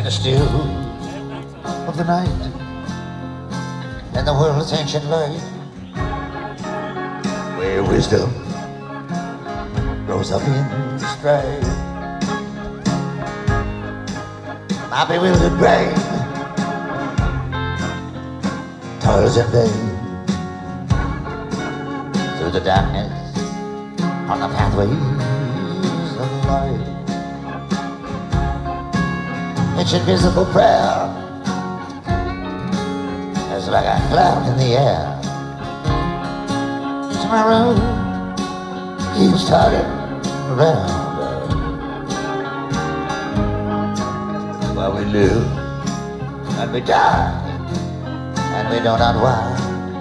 the still of the night, and the world's ancient light, where wisdom grows up in strife. My bewildered brain toils in vain through the darkness on the pathways of light. Each invisible prayer is like a cloud in the air. Tomorrow keeps turning around. While we live and we die, and we know not why.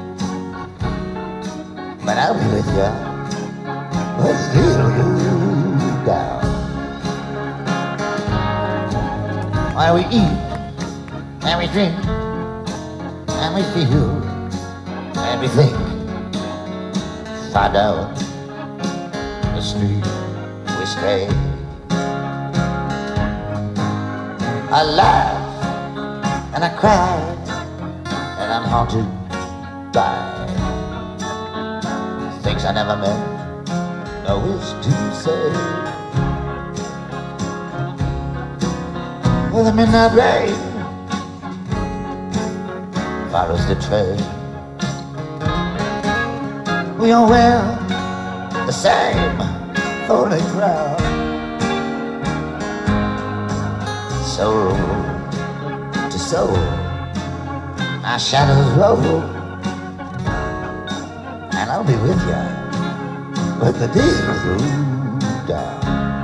But I'll be with you when still you down. While we eat and we drink and we feel and we think, far down the street we stray. I laugh and I cry, and I'm haunted by things I never meant, no wish to say. Well, the midnight rain follows the train. We all wear the same thorny crown. Soul to soul, our shadows roll, and I'll be with you when the deal's rolled down.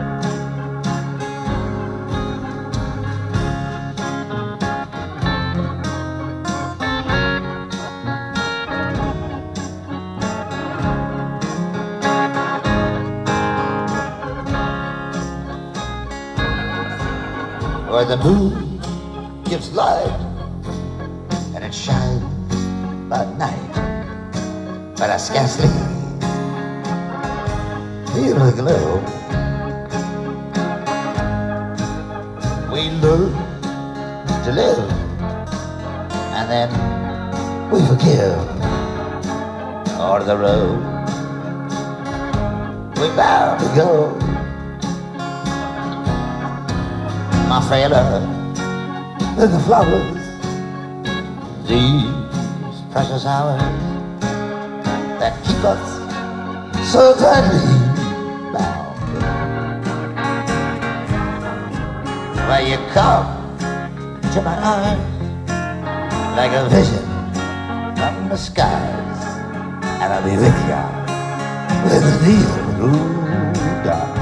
Where the moon gives light and it shines by night, but I scarcely feel the glow. We learn to live and then we forgive. On the road we're bound to go. My failure with the flowers, these precious hours that keep us so tightly bound. Where you come to my eyes like a vision from the skies, and I'll be with you when the needle grew down.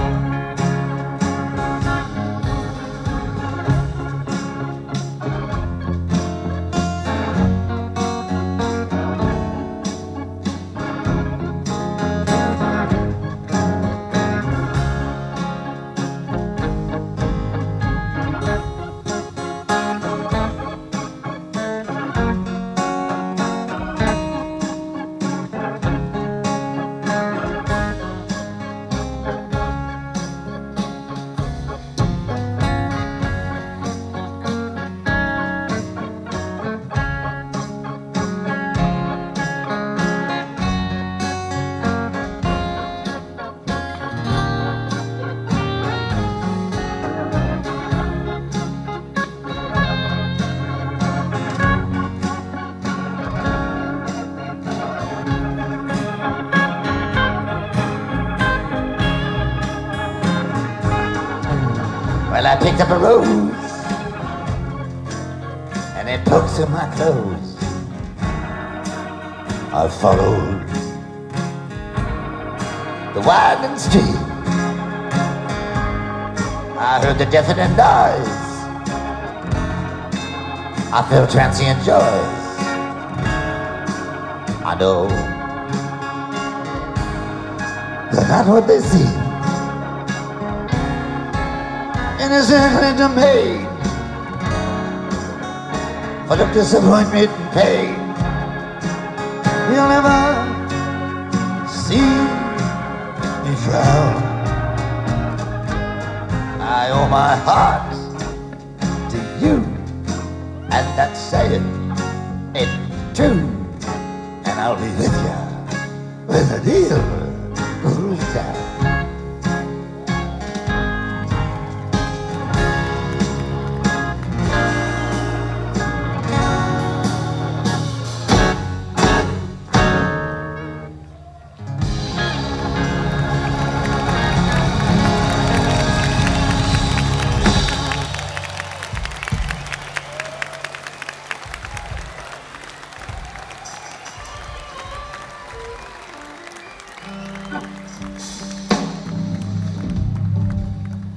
Well, I picked up a rose and it poked through my clothes. I followed the winding street. I heard the deafening noise. I felt transient joys. I know they're not what they seem. Innocently to me, full of disappointment and pain. You'll never see me frown. I owe my heart to you. and that's saying it's true. And I'll be with ya when the deal goes down.